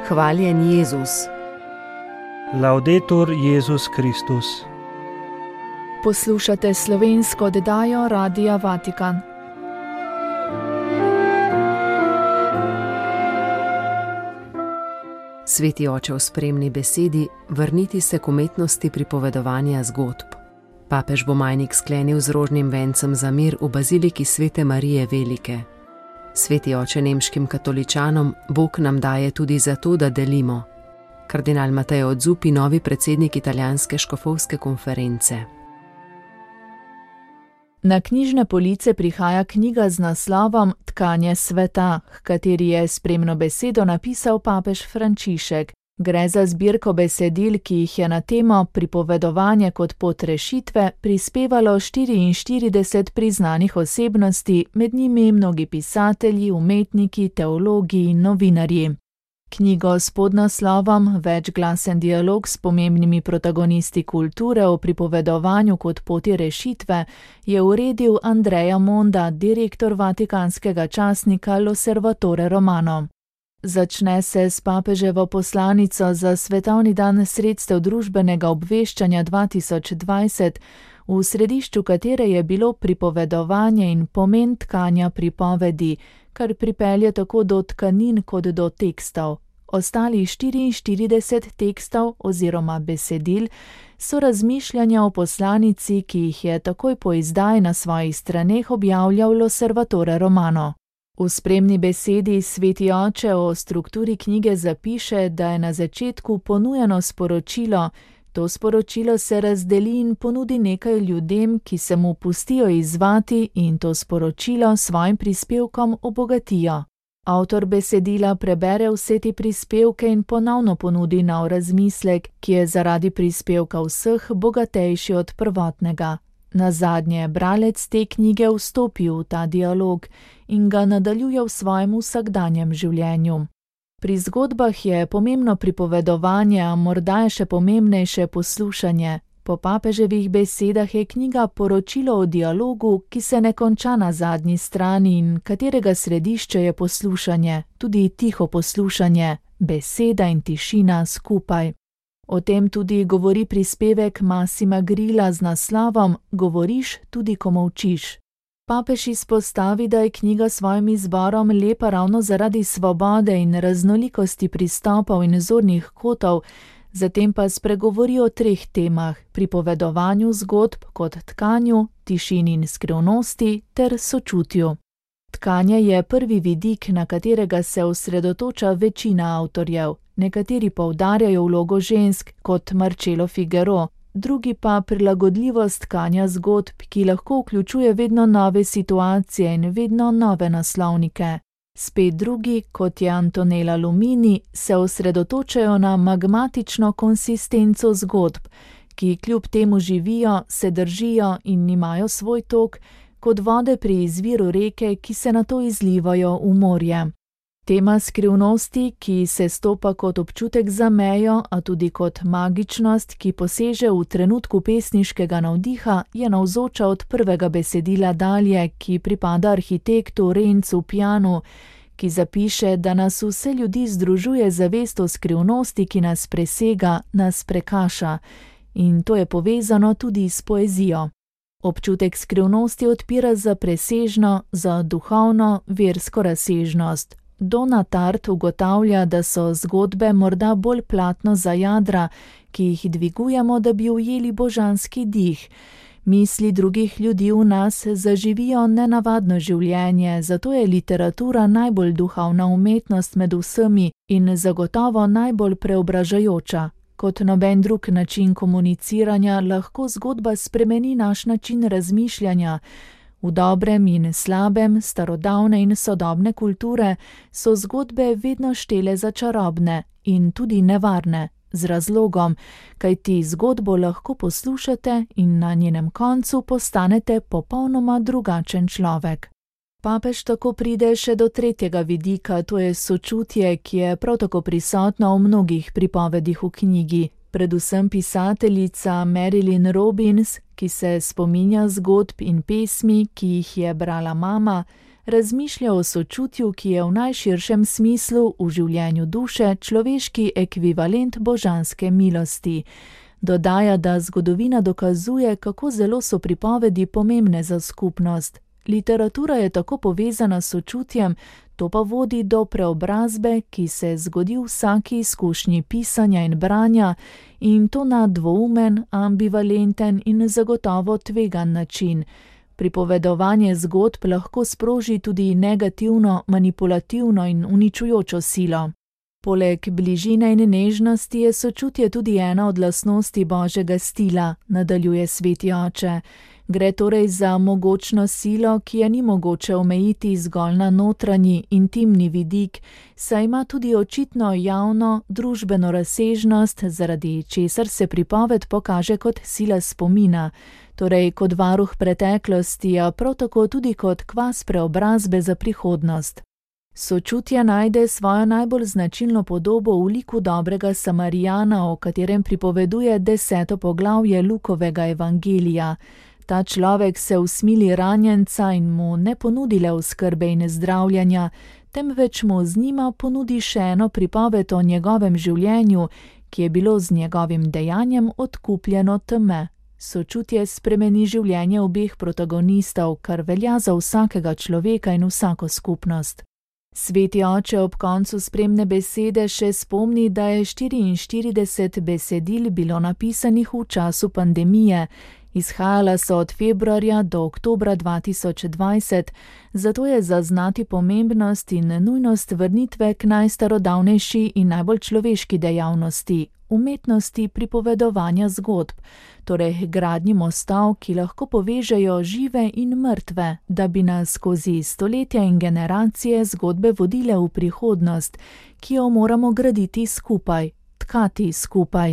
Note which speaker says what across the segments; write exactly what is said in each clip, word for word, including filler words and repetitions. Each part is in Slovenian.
Speaker 1: Hvaljen Jezus.
Speaker 2: Laudetur Jezus Kristus.
Speaker 3: Poslušate slovensko oddajo Radia Vatikan.
Speaker 1: Sveti oče v spremni besedi, vrniti se k umetnosti pripovedovanja zgodb. Papež bo majnik sklenil z rožnim vencem za mir v baziliki Svete Marije Velike. Sveti oče nemškim katoličanom Bog nam daje tudi zato, da delimo. Kardinal Mateo Zuppi, novi predsednik italijanske škofovske konference.
Speaker 3: Na knjižne police prihaja knjiga z naslovom Tkanje sveta, h kateri je spremno besedo napisal papež Frančišek. Gre za zbirko besedil, ki jih je na temo pripovedovanje kot pot rešitve prispevalo štiriinštirideset priznanih osebnosti, med njimi mnogi pisatelji, umetniki, teologi in novinarji. Knjigo s podnaslovom Večglasen dialog s pomembnimi protagonisti kulture o pripovedovanju kot poti rešitve je uredil Andrea Monda, direktor vatikanskega časnika L'Osservatore Romano. Začne se s papeževo poslanico za svetovni dan sredstev družbenega obveščanja dva tisoč dvajset, v središču katere je bilo pripovedovanje in pomen tkanja pripovedi, kar pripelje tako do tkanin kot do tekstov. Ostali štiriinštirideset tekstov oziroma besedil so razmišljanja o poslanici, ki jih je takoj po izdaji na svojih straneh objavljal L'Osservatore Romano. V spremni besedi sveti oče o strukturi knjige zapiše, da je na začetku ponujeno sporočilo. To sporočilo se razdeli in ponudi nekaj ljudem, ki se mu pustijo izzvati in to sporočilo svojim prispevkom obogatijo. Avtor besedila prebere vse te prispevke in ponovno ponudi nov razmislek, ki je zaradi prispevka vseh bogatejši od prvotnega. Nazadnje bralec te knjige vstopi v ta dialog in ga nadaljuje v svojem vsakdanjem življenju. Pri zgodbah je pomembno pripovedovanje, a morda je še pomembnejše poslušanje. Po papeževih besedah je knjiga poročilo o dialogu, ki se ne konča na zadnji strani in katerega središče je poslušanje, tudi tiho poslušanje, beseda in tišina skupaj. O tem tudi govori prispevek Massima Grilla z naslovom Govoriš tudi, ko molčiš. Papež izpostavi, da je knjiga svojim izborom lepa ravno zaradi svobode in raznolikosti pristopov in zornih kotov, zatem pa spregovori o treh temah: pripovedovanju zgodb kot tkanju, tišini in skrivnosti ter sočutju. Tkanje je prvi vidik, na katerega se osredotoča večina avtorjev. Nekateri poudarjajo vlogo žensk kot Marcello Figueroa, drugi pa prilagodljivost tkanja zgodb, ki lahko vključuje vedno nove situacije in vedno nove naslovnike. Spet drugi, kot je Antonella Lumini, se osredotočajo na magmatično konsistenco zgodb, ki kljub temu živijo, se držijo in imajo svoj tok, kot vode pri izviru reke, ki se nato izlivajo v morje. Tema skrivnosti, ki se stopa kot občutek za mejo, a tudi kot magičnost, ki poseže v trenutku pesniškega navdiha, je navzoča od prvega besedila dalje, ki pripada arhitektu Renzu Pianu, ki zapiše, da nas vse ljudi združuje zavest o skrivnosti, ki nas presega, nas prekaša. In to je povezano tudi s poezijo. Občutek skrivnosti odpira za presežno, za duhovno, versko razsežnost. Donna Tartt ugotavlja, da so zgodbe morda bolj platno za jadra, ki jih dvigujemo, da bi ujeli božanski dih. Misli drugih ljudi v nas zaživijo nenavadno življenje, zato je literatura najbolj duhovna umetnost med vsemi in zagotovo najbolj preobražajoča. Kot noben drug način komuniciranja lahko zgodba spremeni naš način razmišljanja. V dobrem in slabem, starodavne in sodobne kulture so zgodbe vedno štele za čarobne in tudi nevarne, z razlogom, kajti zgodbo lahko poslušate in na njenem koncu postanete popolnoma drugačen človek. Papež tako pride še do tretjega vidika, to je sočutje, ki je prav tako prisotno v mnogih pripovedih v knjigi. Predvsem pisateljica Marilynne Robins, ki se spominja zgodb in pesmi, ki jih je brala mama, razmišlja o sočutju, ki je v najširšem smislu v življenju duše človeški ekvivalent božanske milosti. Dodaja, da zgodovina dokazuje, kako zelo so pripovedi pomembne za skupnost. Literatura je tako povezana s sočutjem, to pa vodi do preobrazbe, ki se zgodi v vsaki izkušnji pisanja in branja, in to na dvoumen, ambivalenten in zagotovo tvegan način. Pripovedovanje zgodb lahko sproži tudi negativno, manipulativno in uničujočo silo. Poleg bližine in nežnosti je sočutje tudi ena od lastnosti Božjega stila, nadaljuje sveti oče. Gre torej za mogočno silo, ki je ni mogoče omejiti zgolj na notranji, intimni vidik, saj ima tudi očitno javno, družbeno razsežnost, zaradi česar se pripoved pokaže kot sila spomina, torej kot varuh preteklosti, a prav tako tudi kot kvas preobrazbe za prihodnost. Sočutje najde svojo najbolj značilno podobo v liku dobrega Samarijana, o katerem pripoveduje deseto poglavje Lukovega evangelija. Ta človek se usmili ranjenca in mu ne ponudi le oskrbe in zdravljenja, temveč mu z njima ponudi še eno pripoved o njegovem življenju, ki je bilo z njegovim dejanjem odkupljeno teme. Sočutje spremeni življenje obeh protagonistov, kar velja za vsakega človeka in vsako skupnost. Sveti oče ob koncu spremne besede še spomni, da je štiriinštirideset besedil bilo napisanih v času pandemije. Izhajala so od februarja do oktobra dva tisoč dvajset, zato je zaznati pomembnost in nujnost vrnitve k najstarodavnejši in najbolj človeški dejavnosti, umetnosti pripovedovanja zgodb, torej gradnji mostov, ki lahko povežejo žive in mrtve, da bi nas skozi stoletja in generacije zgodbe vodile v prihodnost, ki jo moramo graditi skupaj, tkati skupaj.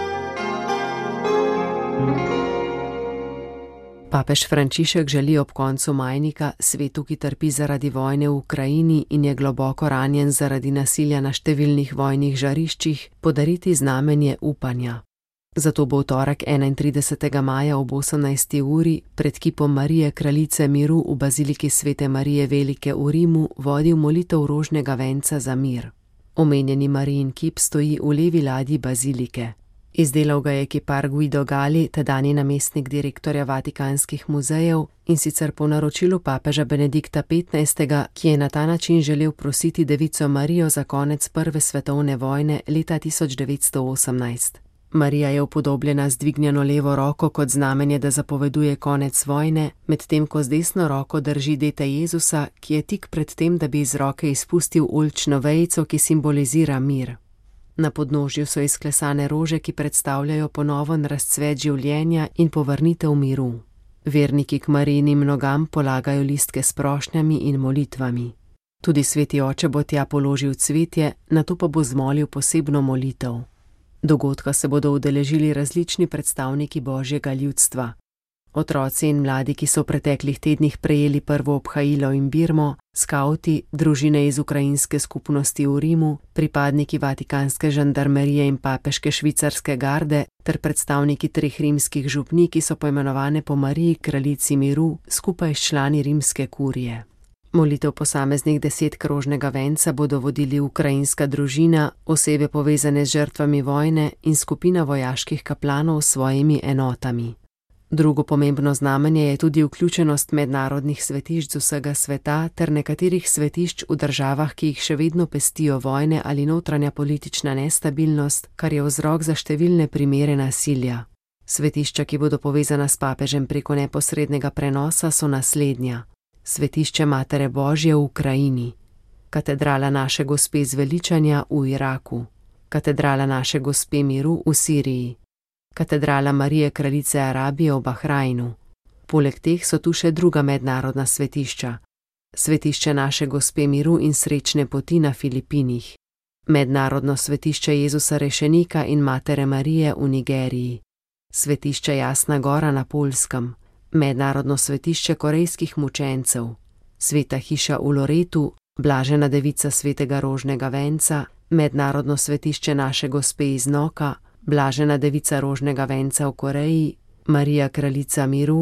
Speaker 1: Papež Frančišek želi ob koncu majnika svetu, ki trpi zaradi vojne v Ukrajini in je globoko ranjen zaradi nasilja na številnih vojnih žariščih, podariti znamenje upanja. Zato bo v torek enaintridesetega maja ob osemnajsti uri pred kipom Marije Kraljice miru v baziliki Svete Marije Velike v Rimu vodil molitev rožnega venca za mir. Omenjeni Marijin kip stoji v levi ladji bazilike. Izdelal ga je kipar Guido Gali, tedanji namestnik direktorja Vatikanskih muzejev, in sicer po naročilu papeža Benedikta petnajstega, ki je na ta način želel prositi devico Marijo za konec prve svetovne vojne leta tisoč devetsto osemnajst. Marija je upodobljena z dvignjeno levo roko kot znamenje, da zapoveduje konec vojne, medtem ko z desno roko drži dete Jezusa, ki je tik pred tem, da bi iz roke izpustil oljčno vejico, ki simbolizira mir. Na podnožju so izklesane rože, ki predstavljajo ponoven razcvet življenja in povrnitev miru. Verniki k Marijinim nogam polagajo listke s prošnjami in molitvami. Tudi sveti oče bo tja položil cvetje, nato pa bo zmolil posebno molitev. Dogodka se bodo udeležili različni predstavniki Božjega ljudstva. Otroci in mladi, ki so v preteklih tednih prejeli prvo obhajilo in birmo, skavti, družine iz ukrajinske skupnosti v Rimu, pripadniki vatikanske žandarmerije in papeške švicarske garde ter predstavniki treh rimskih župnij, ki so poimenovane po Mariji Kraljici miru, skupaj s člani rimske kurije. Molitev posameznih deset krožnega venca bodo vodili ukrajinska družina, osebe povezane z žrtvami vojne in skupina vojaških kaplanov s svojimi enotami. Drugo pomembno znamenje je tudi vključenost mednarodnih svetišč z vsega sveta ter nekaterih svetišč v državah, ki jih še vedno pestijo vojne ali notranja politična nestabilnost, kar je vzrok za številne primere nasilja. Svetišča, ki bodo povezana s papežem preko neposrednega prenosa, so naslednja. Svetišče Matere Božje v Ukrajini, katedrala Naše Gospe zveličanja v Iraku, katedrala Naše Gospe miru v Siriji, katedrala Marije Kraljice Arabije v Bahrajnu. Poleg teh so tu še druga mednarodna svetišča. Svetišče Naše Gospe miru in srečne poti na Filipinih, mednarodno svetišče Jezusa Rešenika in Matere Marije v Nigeriji, svetišče Jasna Gora na Poljskem, mednarodno svetišče korejskih mučencev, sveta hiša v Loretu, Blažena devica svetega rožnega venca, mednarodno svetišče Naše Gospe iz Noka, Blažena devica rožnega venca v Koreji, Marija Kraljica miru,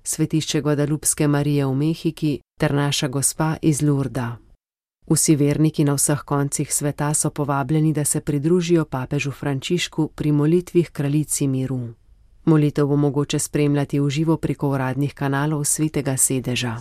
Speaker 1: svetišče Guadalupske Marije v Mehiki ter Naša Gospa iz Lurda. Vsi verniki na vseh koncih sveta so povabljeni, da se pridružijo papežu Frančišku pri molitvi h kraljici miru. Molitev bo mogoče spremljati v živo preko uradnih kanalov Svetega sedeža.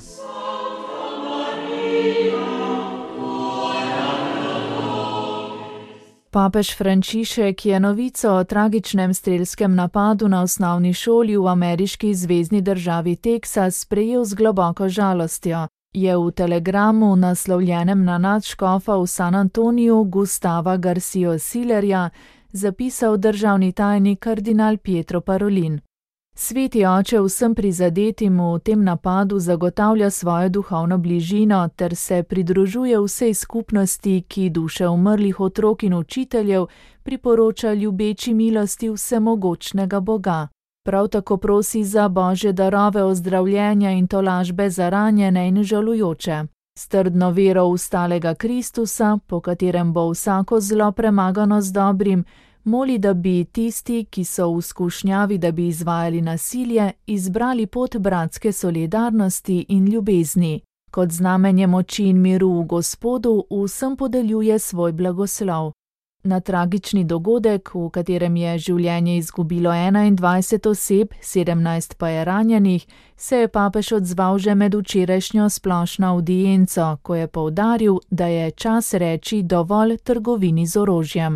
Speaker 3: Papež Frančišek je novico o tragičnem strelskem napadu na osnovni šoli v ameriški zvezni državi Teksas sprejel z globoko žalostjo, je v telegramu, naslovljenem na nadškofa v San Antoniju Gustava Garcio Sillerja, zapisal državni tajnik kardinal Pietro Parolin. Sveti oče vsem prizadetim v tem napadu zagotavlja svojo duhovno bližino ter se pridružuje vsej skupnosti, ki duše umrlih otrok in učiteljev priporoča ljubeči milosti vsemogočnega Boga. Prav tako prosi za božje darove ozdravljenja in tolažbe za ranjene in žalujoče. S trdno vero v stalega Kristusa, po katerem bo vsako zlo premagano z dobrim, moli, da bi tisti, ki so v skušnjavi, da bi izvajali nasilje, izbrali pot bratske solidarnosti in ljubezni. Kot znamenje moči in miru v Gospodu vsem podeljuje svoj blagoslov. Na tragični dogodek, v katerem je življenje izgubilo enaindvajset oseb, sedemnajst pa je ranjenih, se je papež odzval že med včerajšnjo splošno avdienco, ko je poudaril, da je čas reči dovolj trgovini z orožjem.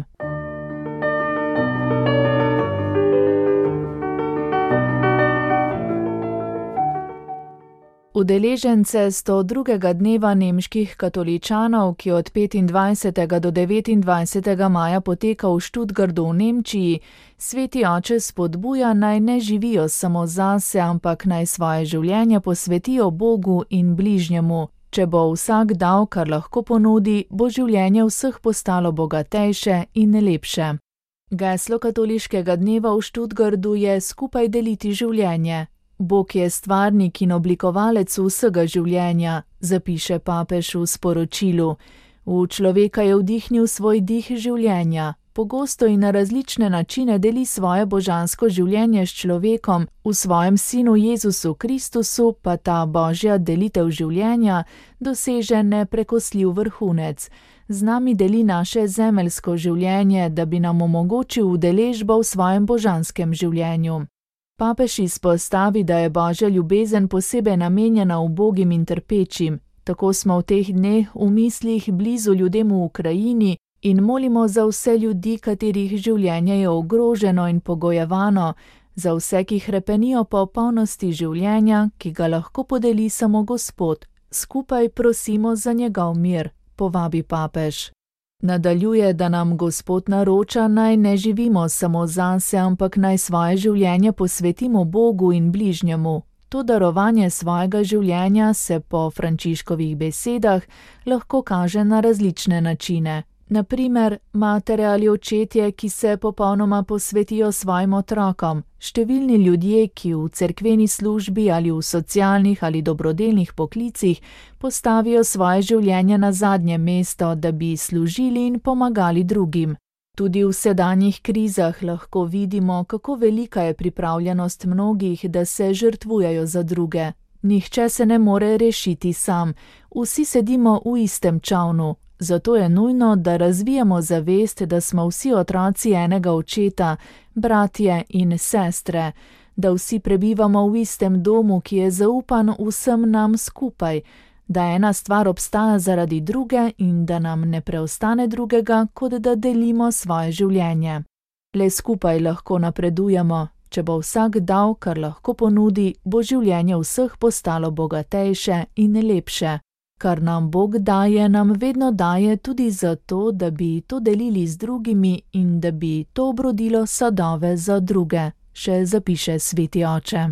Speaker 3: Udeležence sto drugega dneva nemških katoličanov, ki od petindvajsetega do devetindvajsetega maja poteka v Študgardu v Nemčiji, sveti oče spodbuja, naj ne živijo samo zase, ampak naj svoje življenje posvetijo Bogu in bližnjemu. Če bo vsak dal, kar lahko ponudi, bo življenje vseh postalo bogatejše in lepše. Geslo katoliškega dneva v Študgardu je skupaj deliti življenje. Bog je stvarnik in oblikovalec vsega življenja, zapiše papež v sporočilu. V človeka je vdihnil svoj dih življenja. Pogosto in na različne načine deli svoje božansko življenje s človekom, v svojem sinu Jezusu Kristusu pa ta božja delitev življenja doseže neprekosljiv vrhunec. Z nami deli naše zemeljsko življenje, da bi nam omogočil udeležbo v svojem božanskem življenju. Papež izpostavi, da je božja ljubezen posebej namenjena ubogim in trpečim. Tako smo v teh dneh v mislih blizu ljudem v Ukrajini in molimo za vse ljudi, katerih življenje je ogroženo in pogojevano, za vse, ki hrepenijo po polnosti življenja, ki ga lahko podeli samo Gospod. Skupaj prosimo za njegov mir, povabi papež. Nadaljuje, da nam Gospod naroča, naj ne živimo samo zase, ampak naj svoje življenje posvetimo Bogu in bližnjemu. To darovanje svojega življenja se po Frančiškovih besedah lahko kaže na različne načine. Na primer, matere ali očetje, ki se popolnoma posvetijo svojim otrokom, številni ljudje, ki v cerkveni službi ali v socialnih ali dobrodelnih poklicih postavijo svoje življenje na zadnje mesto, da bi služili in pomagali drugim. Tudi v sedanjih krizah lahko vidimo, kako velika je pripravljenost mnogih, da se žrtvujejo za druge. Nihče se ne more rešiti sam, vsi sedimo v istem čavnu. Zato je nujno, da razvijamo zavest, da smo vsi otroci enega očeta, bratje in sestre, da vsi prebivamo v istem domu, ki je zaupan vsem nam skupaj, da ena stvar obstaja zaradi druge in da nam ne preostane drugega, kot da delimo svoje življenje. Le skupaj lahko napredujemo. Če bo vsak dal, kar lahko ponudi, bo življenje vseh postalo bogatejše in lepše. Kar nam Bog daje, nam vedno daje tudi zato, da bi to delili z drugimi in da bi to obrodilo sadove za druge, še zapiše sveti oče.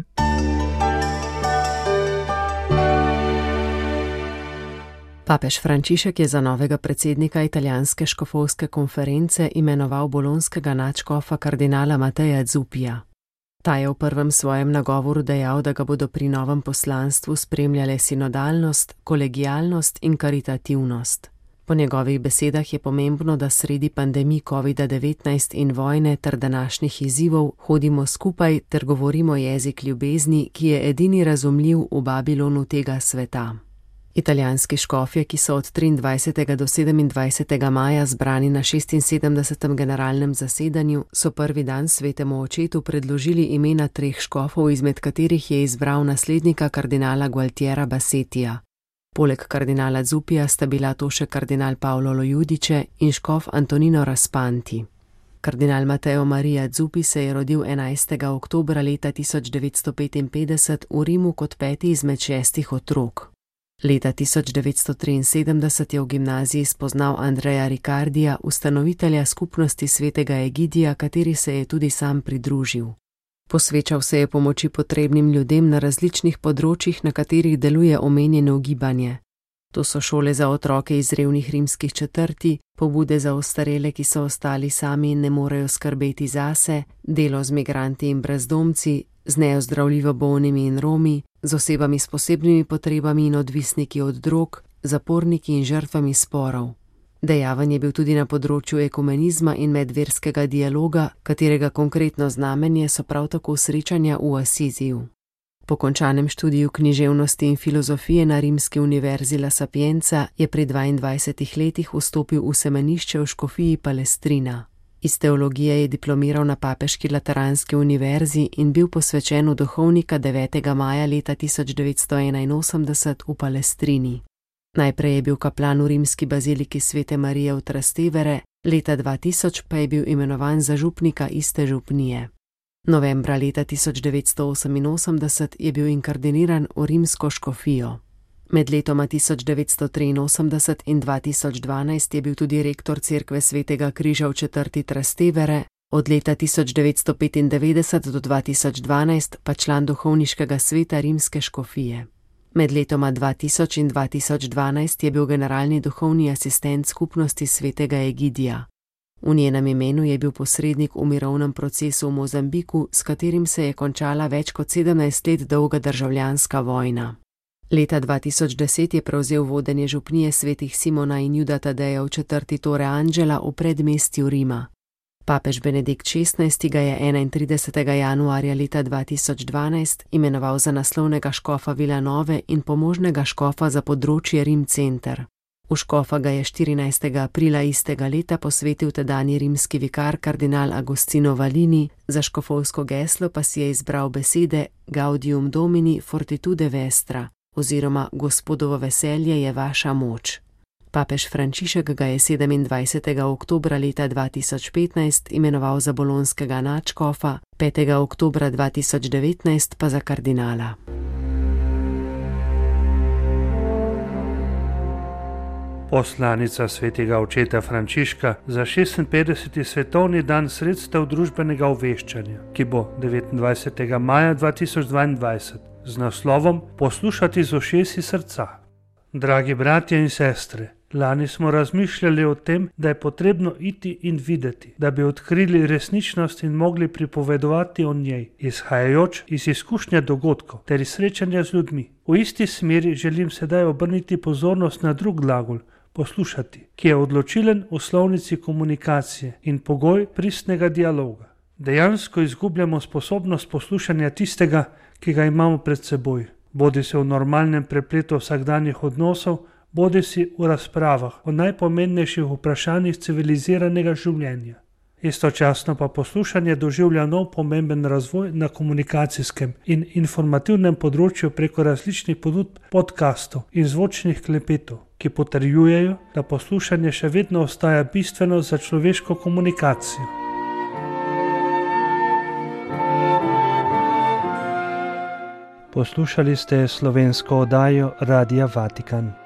Speaker 1: Papež Frančišek je za novega predsednika italijanske škofovske konference imenoval bolonskega nadškofa kardinala Mateja Zupija. Ta je v prvem svojem nagovoru dejal, da ga bodo pri novem poslanstvu spremljale sinodalnost, kolegialnost in karitativnost. Po njegovih besedah je pomembno, da sredi pandemij covida devetnajst in vojne ter današnjih izzivov hodimo skupaj ter govorimo jezik ljubezni, ki je edini razumljiv v Babilonu tega sveta. Italijanski škofje, ki so od triindvajsetega do sedemindvajsetega maja zbrani na šestinsedemdesetem generalnem zasedanju, so prvi dan svetemu očetu predložili imena treh škofov, izmed katerih je izbral naslednika kardinala Gualtiera Bassetija. Poleg kardinala Zupija sta bila to še kardinal Paolo Lojudice in škof Antonino Raspanti. Kardinal Matteo Maria Zuppi se je rodil enajstega oktobra leta tisoč devetsto petinpetdeset v Rimu kot peti izmed šestih otrok. Leta tisoč devetsto triinsedemdeset je v gimnaziji spoznal Andreja Ricardija, ustanovitelja skupnosti svetega Egidija, kateri se je tudi sam pridružil. Posvečal se je pomoči potrebnim ljudem na različnih področjih, na katerih deluje omenjeno gibanje. To so šole za otroke iz revnih rimskih četrti, pobude za ostarele, ki so ostali sami in ne morejo skrbeti zase, delo z migranti in brezdomci, z neozdravljivo bolnimi in Romi, z osebami s posebnimi potrebami in odvisniki od drog, zaporniki in žrtvami sporov. Dejaven je bil tudi na področju ekumenizma in medverskega dialoga, katerega konkretno znamenje so prav tako srečanja v Asiziju. Po končanem študiju književnosti in filozofije na rimski univerzi La Sapienza je pri dvaindvajsetih letih vstopil v semenišče v škofiji Palestrina. Iz teologije je diplomiral na papeški lateranski univerzi in bil posvečen v duhovnika devetega maja leta tisoč devetsto enainosemdeset v Palestrini. Najprej je bil kaplan v rimski baziliki Svete Marije v Trastevere, leta dva tisoč pa je bil imenovan za župnika iste župnije. Novembra leta tisoč devetsto oseminosemdeset je bil inkardiniran v rimsko škofijo. Med letoma tisoč devetsto triinosemdeset in dva tisoč dvanajst je bil tudi rektor cerkve Svetega križa v četrti Trastevere, od leta tisoč devetsto petindevetdeset do dva tisoč dvanajst pa član duhovniškega sveta rimske škofije. Med letoma dva tisoč in dva tisoč dvanajst je bil generalni duhovni asistent skupnosti svetega Egidija. V njenem imenu je bil posrednik v mirovnem procesu v Mozambiku, s katerim se je končala več kot sedemnajst let dolga državljanska vojna. Leta dva tisoč deset je prevzel vodenje župnije svetih Simona in Juda Tadeja v četrti Torre Angela v predmestju Rima. Papež Benedikt šestnajsti ga je enaintridesetega januarja leta dva tisoč dvanajst imenoval za naslovnega škofa Vilanove in pomožnega škofa za področje Rim Center. V škofa ga je štirinajstega aprila istega leta posvetil tedanji rimski vikar kardinal Agostino Valini, za škofovsko geslo pa si je izbral besede Gaudium Domini fortitude vestra oziroma Gospodovo veselje je vaša moč. Papež Frančišek ga je sedemindvajsetega oktobra leta dva tisoč petnajst imenoval za bolonskega nadškofa, petega oktobra dva tisoč devetnajst pa za kardinala.
Speaker 2: Poslanica svetega očeta Frančiška za šestinpetdeseti svetovni dan sredstev družbenega obveščanja, ki bo devetindvajsetega maja dva tisoč dvaindvajset z naslovom Poslušati z ušesi srca. Dragi bratje in sestre, lani smo razmišljali o tem, da je potrebno iti in videti, da bi odkrili resničnost in mogli pripovedovati o njej, izhajajoč iz izkušnja dogodkov ter iz srečanja z ljudmi. V isti smeri želim sedaj obrniti pozornost na drug glagol, poslušati, ki je odločilen v slovnici komunikacije in pogoj pristnega dialoga. Dejansko izgubljamo sposobnost poslušanja tistega, ki ga imamo pred seboj, bodi se v normalnem prepletu vsakdanjih odnosov, bodi si v razpravah o najpomembnejših vprašanjih civiliziranega življenja. Istočasno pa poslušanje doživlja nov pomemben razvoj na komunikacijskem in informativnem področju preko različnih ponudb podkastov in zvočnih klepetov, ki potrjujejo, da poslušanje še vedno ostaja bistveno za človeško komunikacijo. Poslušali ste slovensko oddajo Radia Vatikan.